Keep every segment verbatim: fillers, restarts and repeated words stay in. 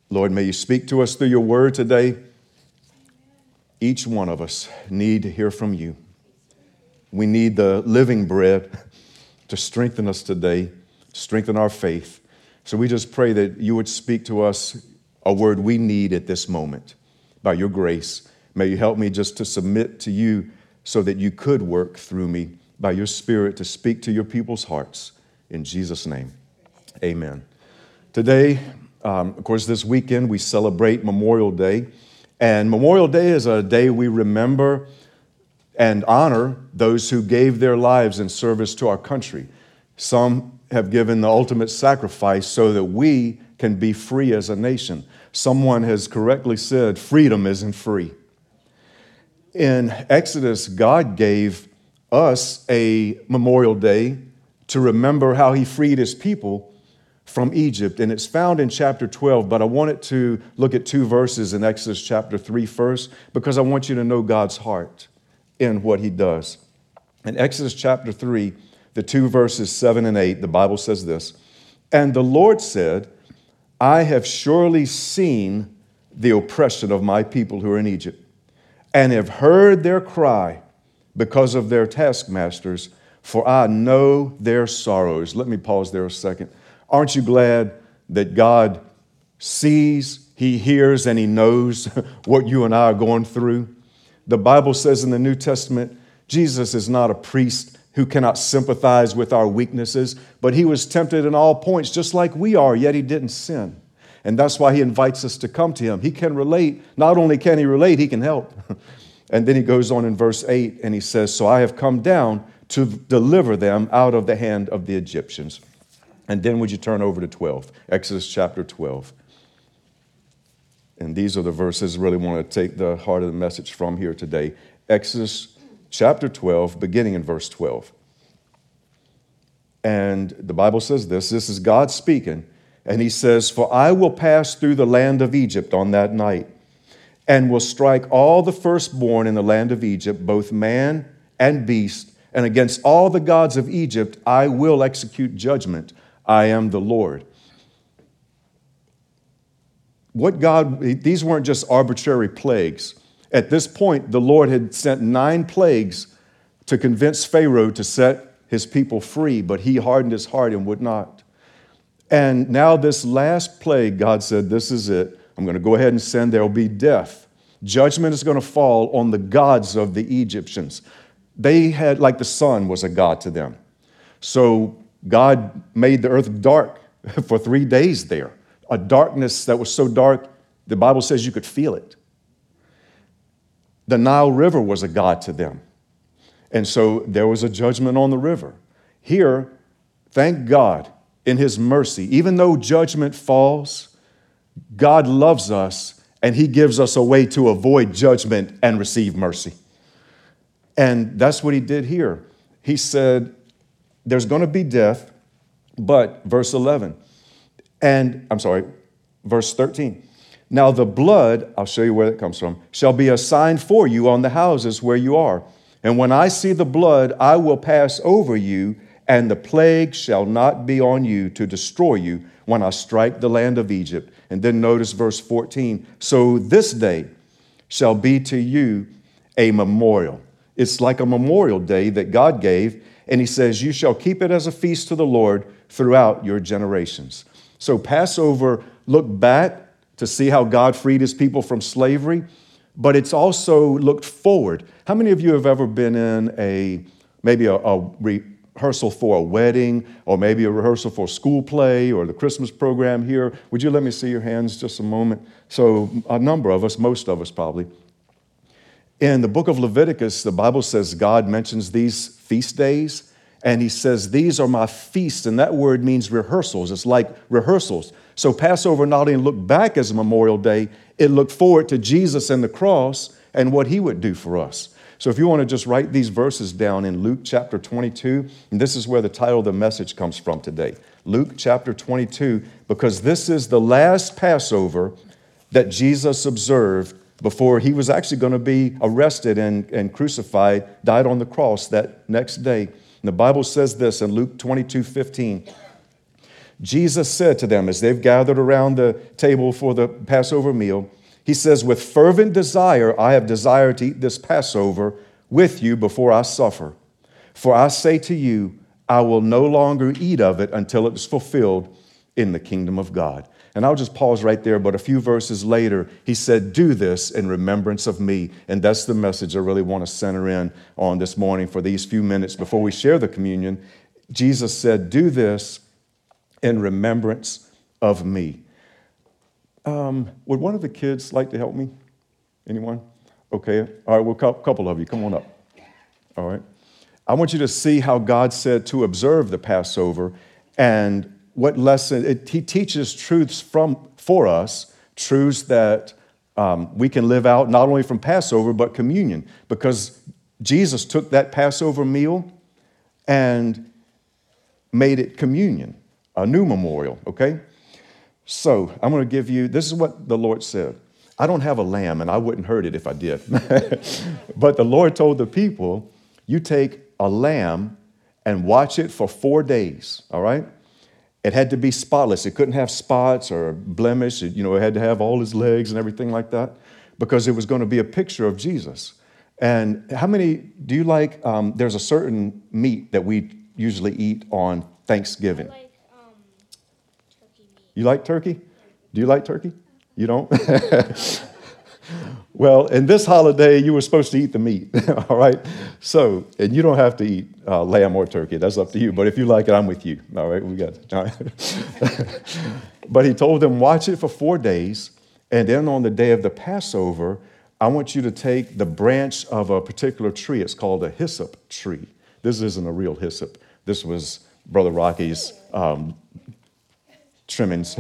Lord, may you speak to us through your word today. Each one of us need to hear from you. We need the living bread to strengthen us today, strengthen our faith. So we just pray that you would speak to us a word we need at this moment. By your grace, may you help me just to submit to you so that you could work through me by your Spirit to speak to your people's hearts. In Jesus' name, amen. Today, um, of course, this weekend we celebrate Memorial Day. And Memorial Day is a day we remember and honor those who gave their lives in service to our country. Some have given the ultimate sacrifice so that we can be free as a nation. Someone has correctly said, freedom isn't free. In Exodus, God gave us a Memorial Day to remember how he freed his people from Egypt. And it's found in chapter twelve, but I wanted to look at two verses in Exodus chapter three first, because I want you to know God's heart in what he does. In Exodus chapter three, the two verses seven and eight, the Bible says this, "And the Lord said, I have surely seen the oppression of my people who are in Egypt, and have heard their cry because of their taskmasters, for I know their sorrows." Let me pause there a second. Aren't you glad that God sees, he hears, and he knows what you and I are going through? The Bible says in the New Testament, Jesus is not a priest who cannot sympathize with our weaknesses, but he was tempted in all points just like we are, yet he didn't sin. And that's why he invites us to come to him. He can relate. Not only can he relate, he can help. And then he goes on in verse eight and he says, "So I have come down to deliver them out of the hand of the Egyptians." And then would you turn over to twelve, Exodus chapter twelve. And these are the verses I really want to take the heart of the message from here today. Exodus chapter twelve, beginning in verse twelve. And the Bible says this, this is God speaking, and he says, "For I will pass through the land of Egypt on that night, and will strike all the firstborn in the land of Egypt, both man and beast, and against all the gods of Egypt I will execute judgment. I am the Lord." What God, these weren't just arbitrary plagues. At this point, the Lord had sent nine plagues to convince Pharaoh to set his people free, but he hardened his heart and would not. And now this last plague, God said, this is it. I'm going to go ahead and send, there will be death. Judgment is going to fall on the gods of the Egyptians. They had, like the sun was a god to them. So God made the earth dark for three days there. A darkness that was so dark, the Bible says you could feel it. The Nile River was a god to them. And so there was a judgment on the river. Here, thank God, in his mercy, even though judgment falls, God loves us and he gives us a way to avoid judgment and receive mercy. And that's what he did here. He said, there's going to be death, but verse eleven, and I'm sorry, verse thirteen. "Now the blood," I'll show you where that comes from, "shall be a sign for you on the houses where you are. And when I see the blood, I will pass over you, and the plague shall not be on you to destroy you when I strike the land of Egypt." And then notice verse fourteen. "So this day shall be to you a memorial." It's like a memorial day that God gave. And he says, "You shall keep it as a feast to the Lord throughout your generations." So Passover looked back to see how God freed his people from slavery, but it's also looked forward. How many of you have ever been in a, maybe a, a rehearsal for a wedding, or maybe a rehearsal for a school play or the Christmas program here? Would you let me see your hands just a moment? So a number of us, most of us probably. In the book of Leviticus, the Bible says God mentions these feast days, and he says, "These are my feasts," and that word means rehearsals. It's like rehearsals. So Passover not only looked back as a Memorial Day, it looked forward to Jesus and the cross and what he would do for us. So if you want to just write these verses down in Luke chapter twenty-two, and this is where the title of the message comes from today. Luke chapter twenty-two, because this is the last Passover that Jesus observed before he was actually going to be arrested and, and crucified, died on the cross that next day. And the Bible says this in Luke twenty-two fifteen. Jesus said to them as they've gathered around the table for the Passover meal, he says, with fervent desire, I have desired to eat this Passover with you before I suffer. For I say to you, I will no longer eat of it until it is fulfilled in the kingdom of God. And I'll just pause right there, but a few verses later, he said, do this in remembrance of me. And that's the message I really want to center in on this morning for these few minutes before we share the communion. Jesus said, do this in remembrance of me. Um, would one of the kids like to help me? Anyone? Okay. All right, well, a couple of you, come on up. All right. I want you to see how God said to observe the Passover and what lesson, it, he teaches truths from for us, truths that um, we can live out not only from Passover, but communion, because Jesus took that Passover meal and made it communion, a new memorial, okay? So I'm going to give you, this is what the Lord said. I don't have a lamb, and I wouldn't hurt it if I did. But the Lord told the people, you take a lamb and watch it for four days, all right? It had to be spotless. It couldn't have spots or blemish. It, you know, it had to have all his legs and everything like that because it was going to be a picture of Jesus. And how many, do you like, um, there's a certain meat that we usually eat on Thanksgiving. I like um, turkey meat. You like turkey? Do you like turkey? You don't? Well, in this holiday, you were supposed to eat the meat, all right? So, and you don't have to eat uh, lamb or turkey. That's up to you. But if you like it, I'm with you, all right? We got it. All right? But he told them, watch it for four days, and then on the day of the Passover, I want you to take the branch of a particular tree. It's called a hyssop tree. This isn't a real hyssop. This was Brother Rocky's um, trimmings.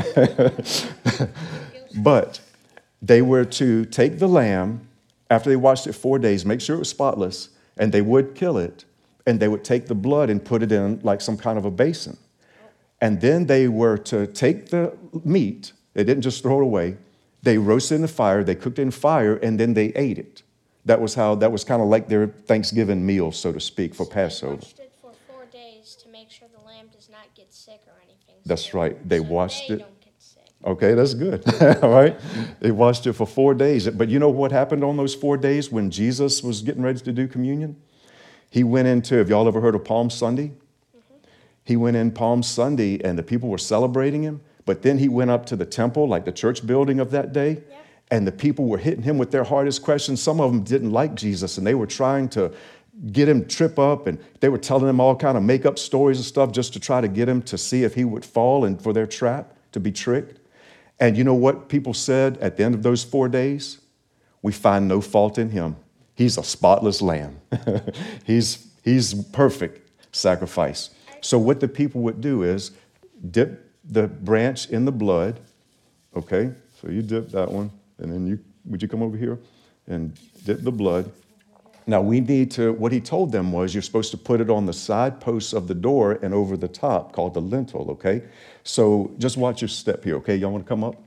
But they were to take the lamb after they watched it four days, make sure it was spotless, and they would kill it, and they would take the blood and put it in like some kind of a basin. And then they were to take the meat, they didn't just throw it away, they roasted it in the fire, they cooked it in fire, and then they ate it. That was how, that was kind of like their Thanksgiving meal, so to speak, for so Passover. They watched it for four days to make sure the lamb does not get sick or anything. So That's right. They so watched they it. Don't get sick. Okay, that's good. All right. They watched it for four days. But you know what happened on those four days when Jesus was getting ready to do communion? He went into, have y'all ever heard of Palm Sunday? Mm-hmm. He went in Palm Sunday and the people were celebrating him. But then he went up to the temple, like the church building of that day. Yep. And the people were hitting him with their hardest questions. Some of them didn't like Jesus and they were trying to get him trip up, and they were telling him all kind of make-up stories and stuff just to try to get him to see if he would fall and for their trap, to be tricked. And you know what people said at the end of those four days? We find no fault in him. He's a spotless lamb. he's, he's perfect sacrifice. So what the people would do is dip the branch in the blood. Okay, so you dip that one, and then you, would you come over here and dip the blood? Now we need to, what he told them was you're supposed to put it on the side posts of the door and over the top, called the lintel, okay? So just watch your step here, okay? Y'all want to come up?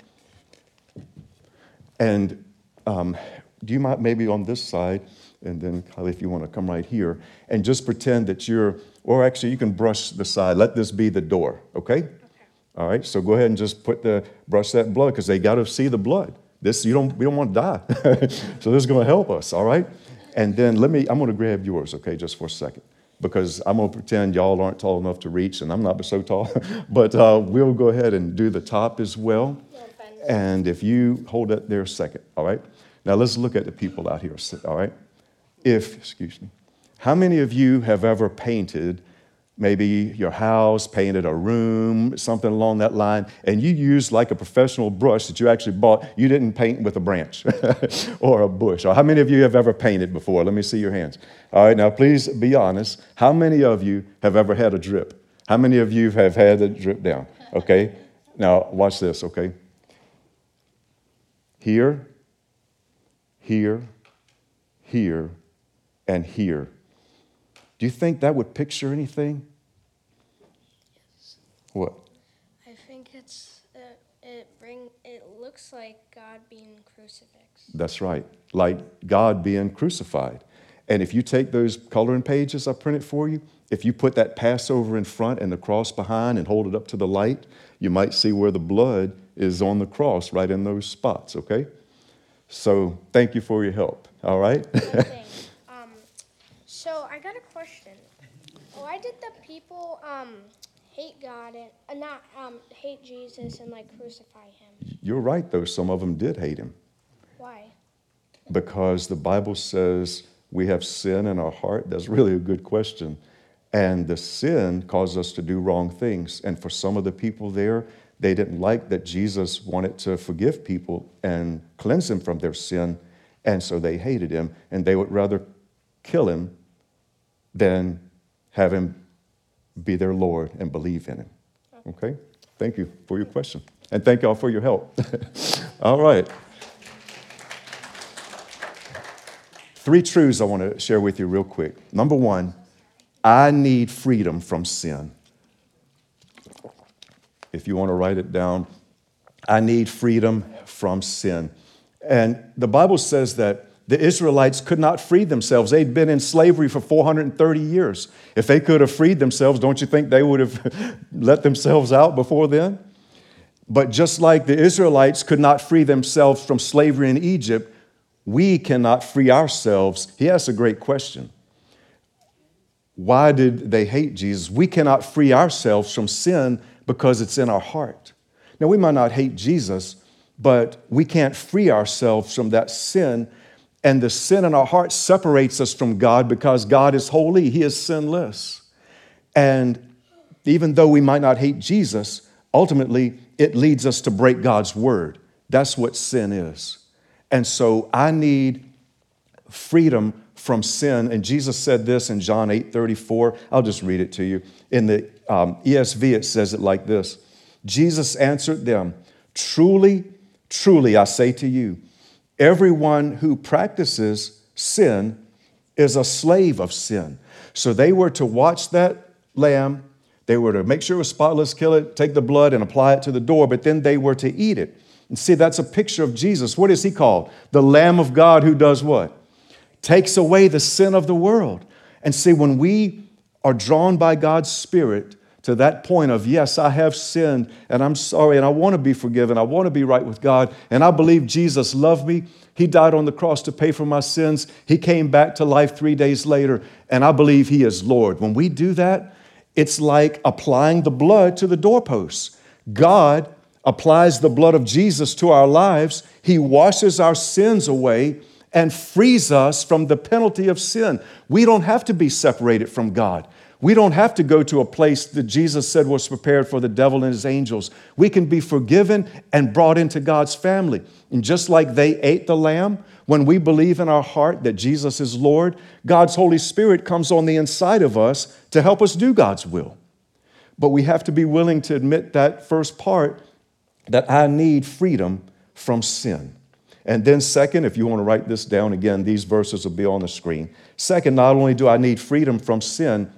And um, do you mind maybe on this side, and then Kylie, if you want to come right here, and just pretend that you're, or actually you can brush the side. Let this be the door, okay? Okay. All right, so go ahead and just put the, brush that blood, because they got to see the blood. This, you don't, we don't want to die. So this is going to help us, all right? And then let me, I'm going to grab yours, okay, just for a second, because I'm going to pretend y'all aren't tall enough to reach, and I'm not so tall. But uh, we'll go ahead and do the top as well. And if you hold it there a second, all right? Now let's look at the people out here, all right? If, excuse me, how many of you have ever painted maybe your house, painted a room, something along that line, and you used like a professional brush that you actually bought? You didn't paint with a branch or a bush. Or how many of you have ever painted before? Let me see your hands. All right, now please be honest. How many of you have ever had a drip? How many of you have had a drip down? Okay, now watch this, okay? Here, here, here, and here. Do you think that would picture anything? Yes. What? I think it's uh, it bring it looks like God being crucifixed. That's right, like God being crucified. And if you take those coloring pages I printed for you, if you put that Passover in front and the cross behind and hold it up to the light, you might see where the blood is on the cross, right in those spots, okay? So thank you for your help, all right? um, so I got a question. Why did the people um, hate God and uh, not um, hate Jesus and like crucify him? You're right, though. Some of them did hate him. Why? Because the Bible says we have sin in our heart. That's really a good question. And the sin caused us to do wrong things. And for some of the people there, they didn't like that Jesus wanted to forgive people and cleanse them from their sin. And so they hated him. And they would rather kill him than have him be their Lord and believe in him. Okay? Thank you for your question. And thank y'all for your help. All right. Three truths I want to share with you real quick. Number one, I need freedom from sin. If you want to write it down, I need freedom from sin. And the Bible says that the Israelites could not free themselves. They'd been in slavery for four hundred thirty years. If they could have freed themselves, don't you think they would have let themselves out before then? But just like the Israelites could not free themselves from slavery in Egypt, we cannot free ourselves. He asks a great question. Why did they hate Jesus? We cannot free ourselves from sin because it's in our heart. Now, we might not hate Jesus, but we can't free ourselves from that sin. And the sin in our heart separates us from God because God is holy. He is sinless. And even though we might not hate Jesus, ultimately, it leads us to break God's word. That's what sin is. And so I need freedom from sin. And Jesus said this in John eight thirty-four. I'll just read it to you. In the um, E S V, it says it like this. Jesus answered them, "Truly, truly, I say to you, everyone who practices sin is a slave of sin." So they were to watch that lamb. They were to make sure it was spotless, kill it, take the blood and apply it to the door, but then they were to eat it. And see, that's a picture of Jesus. What is he called? The Lamb of God who does what? Takes away the sin of the world. And see, when we are drawn by God's Spirit to that point of, yes, I have sinned and I'm sorry and I want to be forgiven. I want to be right with God. And I believe Jesus loved me. He died on the cross to pay for my sins. He came back to life three days later. And I believe he is Lord. When we do that, it's like applying the blood to the doorposts. God applies the blood of Jesus to our lives. He washes our sins away and frees us from the penalty of sin. We don't have to be separated from God. We don't have to go to a place that Jesus said was prepared for the devil and his angels. We can be forgiven and brought into God's family. And just like they ate the lamb, when we believe in our heart that Jesus is Lord, God's Holy Spirit comes on the inside of us to help us do God's will. But we have to be willing to admit that first part, that I need freedom from sin. And then second, if you want to write this down again, these verses will be on the screen. Second, not only do I need freedom from sin,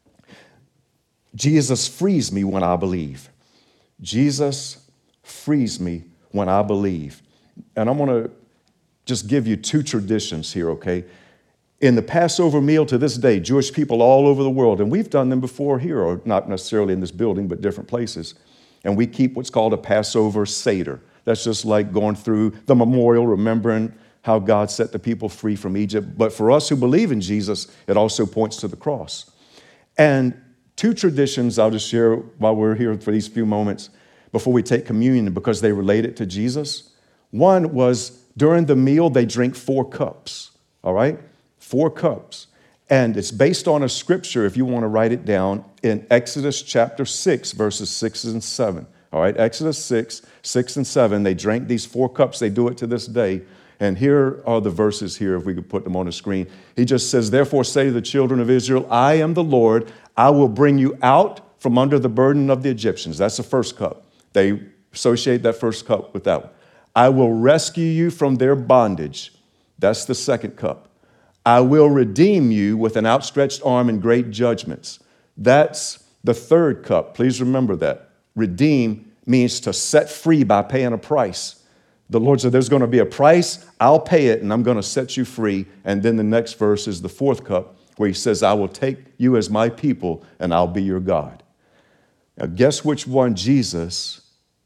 Jesus frees me when I believe. Jesus frees me when I believe. And I'm going to just give you two traditions here, okay? In the Passover meal to this day, Jewish people all over the world, and we've done them before here, or not necessarily in this building, but different places, and we keep what's called a Passover Seder. That's just like going through the memorial, remembering how God set the people free from Egypt. But for us who believe in Jesus, it also points to the cross. And two traditions I'll just share while we're here for these few moments before we take communion because they relate it to Jesus. One was during the meal, they drink four cups, all right? Four cups. And it's based on a scripture, if you want to write it down, in Exodus chapter six, verses six and seven. All right, Exodus six, six and seven, they drank these four cups. They do it to this day. And here are the verses here, if we could put them on the screen. He just says, "Therefore say to the children of Israel, I am the Lord. I will bring you out from under the burden of the Egyptians." That's the first cup. They associate that first cup with that one. "I will rescue you from their bondage." That's the second cup. "I will redeem you with an outstretched arm and great judgments." That's the third cup. Please remember that. Redeem means to set free by paying a price. The Lord said, there's going to be a price. I'll pay it, and I'm going to set you free. And then the next verse is the fourth cup, where he says, I will take you as my people, and I'll be your God. Now, guess which one Jesus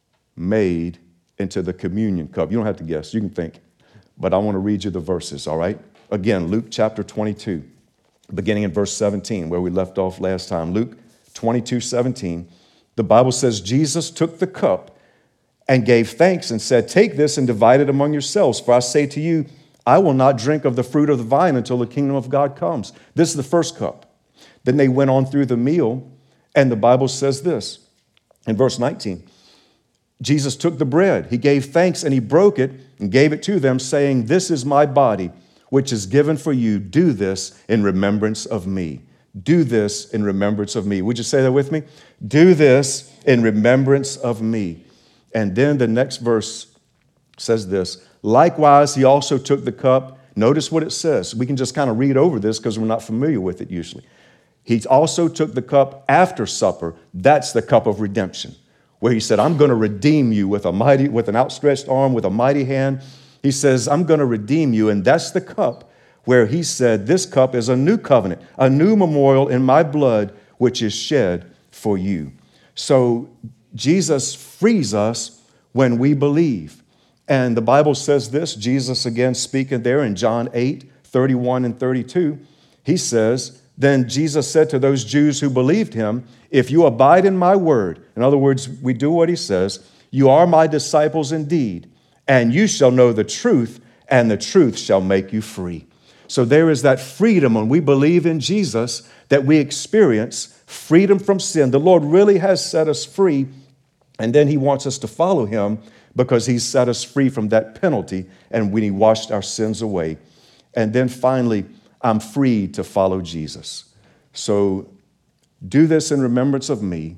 made into the communion cup? You don't have to guess. You can think. But I want to read you the verses, all right? Again, Luke chapter twenty-two, beginning in verse seventeen, where we left off last time. Luke twenty-two, seventeen. The Bible says, Jesus took the cup and gave thanks and said, take this and divide it among yourselves. For I say to you, I will not drink of the fruit of the vine until the kingdom of God comes. This is the first cup. Then they went on through the meal, and the Bible says this in verse nineteen. Jesus took the bread, he gave thanks, and he broke it and gave it to them, saying, this is my body, which is given for you. Do this in remembrance of me. Do this in remembrance of me. Would you say that with me? Do this in remembrance of me. And then the next verse says this. Likewise, he also took the cup. Notice what it says. We can just kind of read over this because we're not familiar with it usually. He also took the cup after supper. That's the cup of redemption, where he said, I'm going to redeem you with a mighty, with an outstretched arm, with a mighty hand. He says, I'm going to redeem you. And that's the cup where he said, this cup is a new covenant, a new memorial in my blood, which is shed for you. So Jesus frees us when we believe. And the Bible says this, Jesus again speaking there in John eight, thirty-one and thirty-two, he says, then Jesus said to those Jews who believed him, if you abide in my word, in other words, we do what he says, you are my disciples indeed, and you shall know the truth, and the truth shall make you free. So there is that freedom when we believe in Jesus that we experience freedom from sin. The Lord really has set us free, and then he wants us to follow him because he's set us free from that penalty and when he washed our sins away. And then finally, I'm free to follow Jesus. So do this in remembrance of me.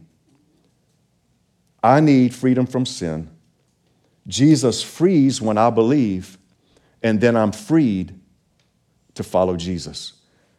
I need freedom from sin. Jesus frees when I believe, and then I'm freed to follow Jesus.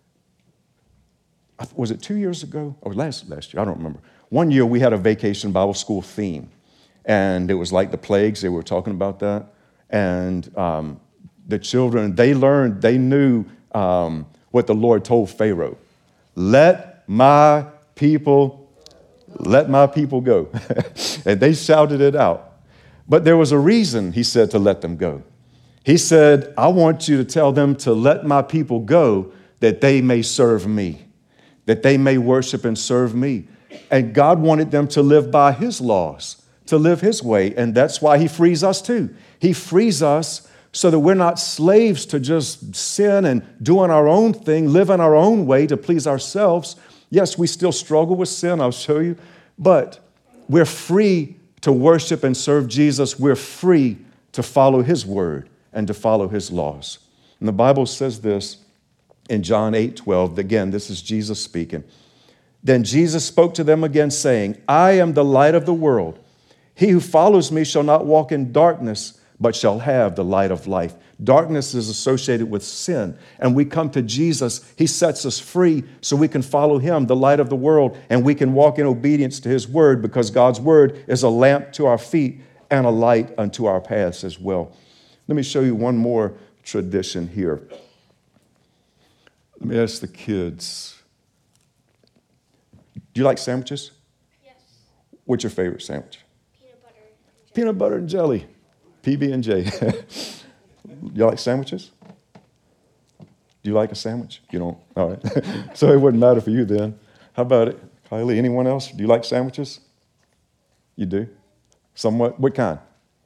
Was it two years ago or last, last year? I don't remember. One year we had a vacation Bible school theme, and it was like the plagues. They were talking about that. And um, the children, they learned, they knew um, what the Lord told Pharaoh. Let my people, let my people go. And they shouted it out. But there was a reason he said to let them go. He said, I want you to tell them to let my people go that they may serve me, that they may worship and serve me. And God wanted them to live by his laws, to live his way. And that's why he frees us too. He frees us so that we're not slaves to just sin and doing our own thing, living our own way to please ourselves. Yes, we still struggle with sin, I'll show you, but we're free to worship and serve Jesus. We're free to follow his word and to follow his laws. And the Bible says this in John eight twelve. Again, this is Jesus speaking. Then Jesus spoke to them again, saying, I am the light of the world. He who follows me shall not walk in darkness, but shall have the light of life. Darkness is associated with sin. And we come to Jesus. He sets us free so we can follow him, the light of the world, and we can walk in obedience to his word because God's word is a lamp to our feet and a light unto our paths as well. Let me show you one more tradition here. Let me ask the kids. Do you like sandwiches? Yes. What's your favorite sandwich? Peanut butter and jelly. Peanut butter and jelly. P B and J. You like sandwiches? Do you like a sandwich? You don't? All right. So it wouldn't matter for you then. How about it? Kylie, anyone else? Do you like sandwiches? You do? Somewhat? What kind?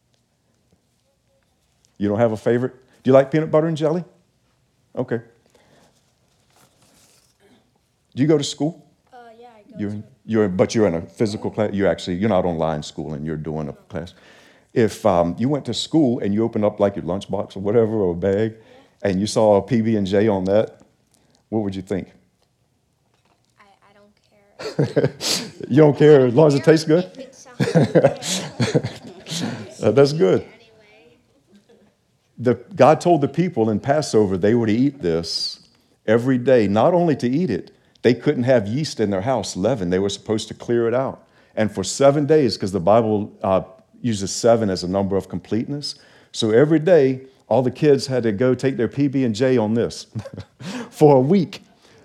You don't have a favorite? Do you like peanut butter and jelly? Okay. Do you go to school? Uh, yeah, I go You're, to in, you're, but you're in a physical class. You're actually, you're not online schooling. You're doing a class. If um, you went to school and you opened up like your lunchbox or whatever, or a bag, and you saw a P B and J on that, what would you think? I, I don't care. You don't care as long as it tastes good? If it sounds good. Uh, that's good. Anyway. The, God told the people in Passover they were to eat this every day, not only to eat it, they couldn't have yeast in their house, leaven. They were supposed to clear it out. And for seven days, because the Bible uh, uses seven as a number of completeness, So every day, all the kids had to go take their P B and J on this for a week.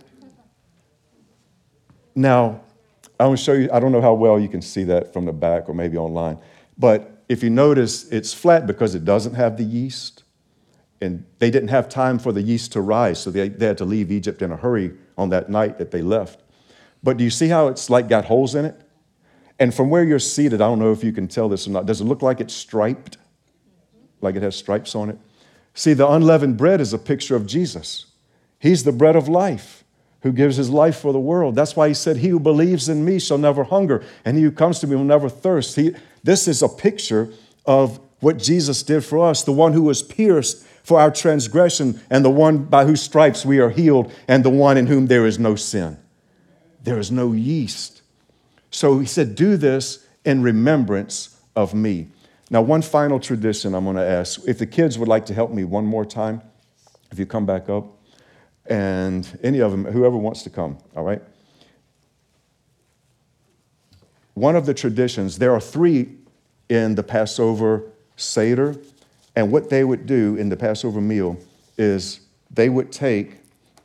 Now, I want to show you, I don't know how well you can see that from the back or maybe online, but if you notice, it's flat because it doesn't have the yeast. And they didn't have time for the yeast to rise, so they, they had to leave Egypt in a hurry on that night that they left. But do you see how it's like got holes in it? And from where you're seated, I don't know if you can tell this or not, does it look like it's striped? Like it has stripes on it? See, the unleavened bread is a picture of Jesus. He's the bread of life who gives his life for the world. That's why he said, he who believes in me shall never hunger, and he who comes to me will never thirst. He, this is a picture of what Jesus did for us, the one who was pierced for our transgression, and the one by whose stripes we are healed, and the one in whom there is no sin. There is no yeast. So he said, do this in remembrance of me. Now, one final tradition I'm going to ask, if the kids would like to help me one more time, if you come back up, and any of them, whoever wants to come, all right? One of the traditions, there are three in the Passover Seder, and what they would do in the Passover meal is they would take,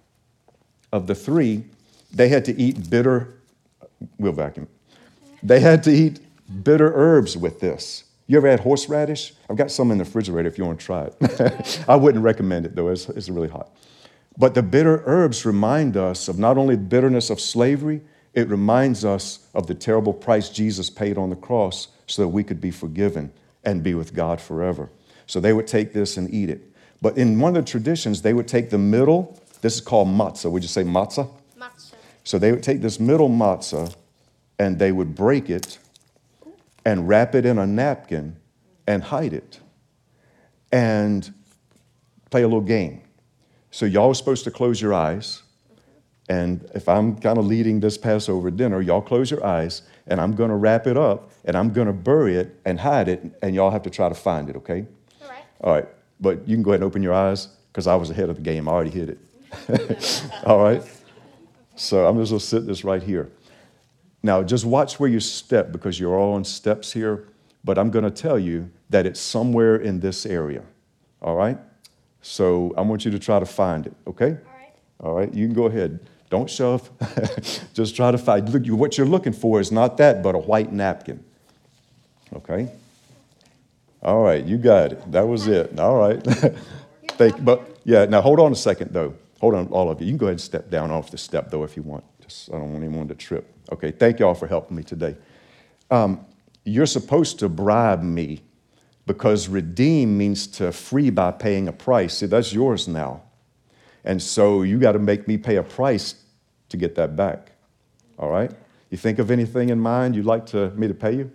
of the three, they had to eat bitter, we'll vacuum. They had to eat bitter herbs with this. You ever had horseradish? I've got some in the refrigerator if you want to try it. I wouldn't recommend it, though. It's, it's really hot. But the bitter herbs remind us of not only the bitterness of slavery, it reminds us of the terrible price Jesus paid on the cross so that we could be forgiven and be with God forever. So they would take this and eat it. But in one of the traditions, they would take the middle. This is called matzah. Would you say matzah? Matzah. So they would take this middle matzah and they would break it and wrap it in a napkin and hide it and play a little game. So y'all are supposed to close your eyes. And if I'm kind of leading this Passover dinner, y'all close your eyes and I'm going to wrap it up and I'm going to bury it and hide it, and y'all have to try to find it, okay? All right. All right. But you can go ahead and open your eyes because I was ahead of the game. I already hit it. All right. So I'm just going to sit this right here. Now, just watch where you step because you're all on steps here. But I'm going to tell you that it's somewhere in this area. All right? So I want you to try to find it, okay? All right. All right. You can go ahead. Don't shove. Just try to find. Look, what you're looking for is not that, but a white napkin. Okay? All right. You got it. That was it. All right. Thank, but, yeah, now hold on a second, though. Hold on, all of you. You can go ahead and step down off the step, though, if you want. Just, I don't want anyone to trip. Okay, thank y'all for helping me today. Um, you're supposed to bribe me because redeem means to free by paying a price. See, that's yours now. And so you got to make me pay a price to get that back. All right? You think of anything in mind you'd like to, me to pay you?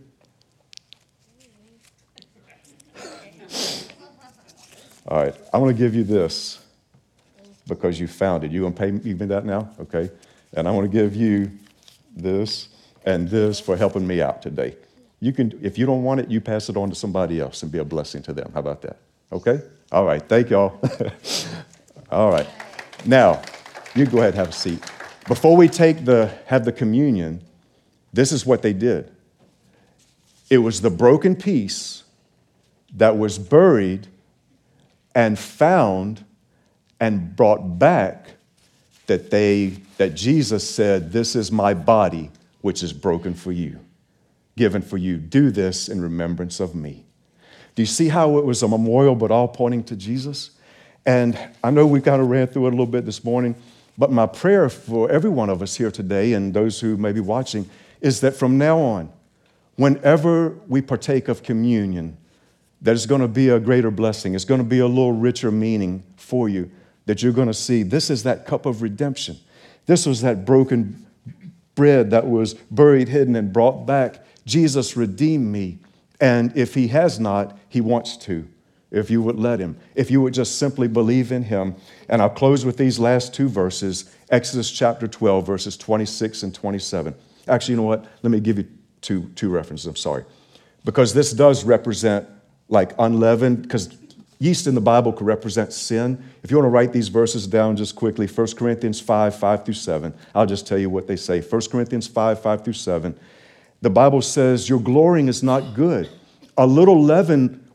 All right, I want to give you this because you found it. You going to pay me that now? Okay. And I want to give you this and this for helping me out today. You can, if you don't want it, you pass it on to somebody else and be a blessing to them. How about that? Okay? All right. Thank y'all. All right. Now, you go ahead and have a seat. Before we take the, have the communion, this is what they did. It was the broken piece that was buried and found and brought back that they, that Jesus said, this is my body, which is broken for you, given for you. Do this in remembrance of me. Do you see how it was a memorial, but all pointing to Jesus? And I know we kind of ran through it a little bit this morning, but my prayer for every one of us here today and those who may be watching is that from now on, whenever we partake of communion, there's going to be a greater blessing. It's going to be a little richer meaning for you that you're going to see. This is that cup of redemption. This was that broken bread that was buried, hidden, and brought back. Jesus redeemed me. And if he has not, he wants to, if you would let him, if you would just simply believe in him. And I'll close with these last two verses, Exodus chapter twelve, verses twenty-six and twenty-seven. Actually, you know what? Let me give you two, two references. I'm sorry. Because this does represent like unleavened, because yeast in the Bible could represent sin. If you want to write these verses down just quickly, First Corinthians five, five through seven, I'll just tell you what they say. First Corinthians five, five through seven. The Bible says, your glorying is not good. A little leaven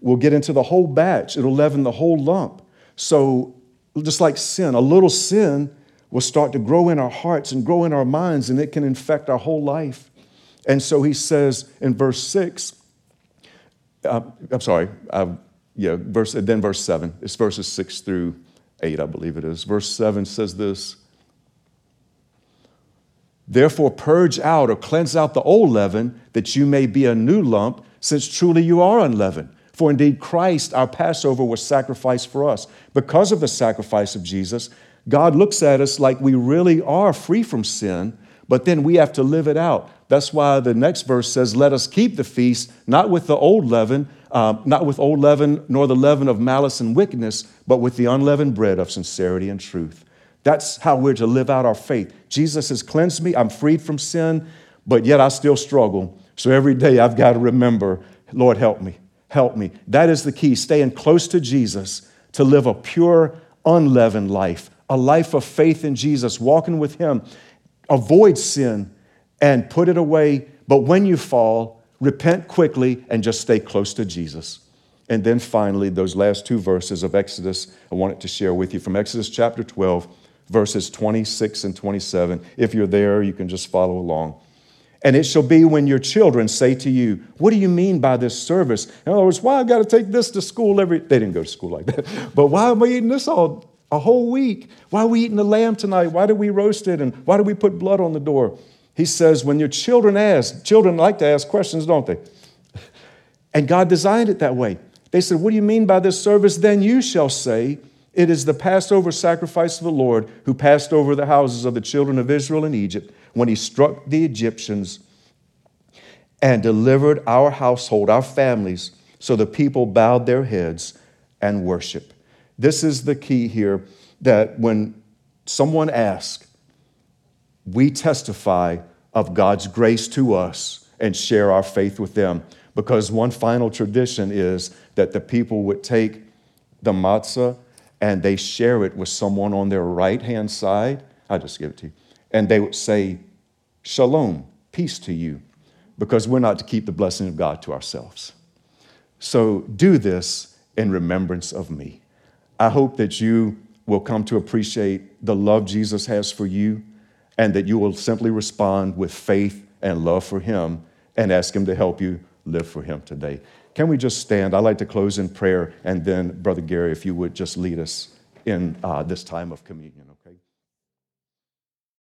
will get into the whole batch. It'll leaven the whole lump. So just like sin, a little sin will start to grow in our hearts and grow in our minds, and it can infect our whole life. And so he says in verse six, uh, I'm sorry, uh, yeah, verse, then verse seven. It's verses six through eight, I believe it is. Verse seven says this, therefore purge out or cleanse out the old leaven, that you may be a new lump, since truly you are unleavened. For indeed Christ, our Passover, was sacrificed for us. Because of the sacrifice of Jesus, God looks at us like we really are free from sin, but then we have to live it out. That's why the next verse says, let us keep the feast, not with the old leaven, uh, not with old leaven, nor the leaven of malice and wickedness, but with the unleavened bread of sincerity and truth. That's how we're to live out our faith. Jesus has cleansed me. I'm freed from sin, but yet I still struggle. So every day I've got to remember, Lord, help me, help me. That is the key, staying close to Jesus to live a pure, unleavened life, a life of faith in Jesus, walking with him. Avoid sin and put it away. But when you fall, repent quickly and just stay close to Jesus. And then finally, those last two verses of Exodus, I wanted to share with you from Exodus chapter twelve, verses twenty-six and twenty-seven. If you're there, you can just follow along. And it shall be when your children say to you, what do you mean by this service? In other words, why I got to take this to school every, they didn't go to school like that, but why am I eating this all a whole week? Why are we eating the lamb tonight? Why did we roast it? And why do we put blood on the door? He says, when your children ask, children like to ask questions, don't they? And God designed it that way. They said, what do you mean by this service? Then you shall say, it is the Passover sacrifice of the Lord, who passed over the houses of the children of Israel in Egypt when he struck the Egyptians and delivered our household, our families, so the people bowed their heads and worshiped. This is the key here, that when someone asks, we testify of God's grace to us and share our faith with them. Because one final tradition is that the people would take the matzah and they share it with someone on their right-hand side. I'll just give it to you. And they would say, shalom, peace to you, because we're not to keep the blessing of God to ourselves. So do this in remembrance of me. I hope that you will come to appreciate the love Jesus has for you, and that you will simply respond with faith and love for him and ask him to help you live for him today. Can we just stand? I'd like to close in prayer, and then Brother Gary, if you would just lead us in uh, this time of communion.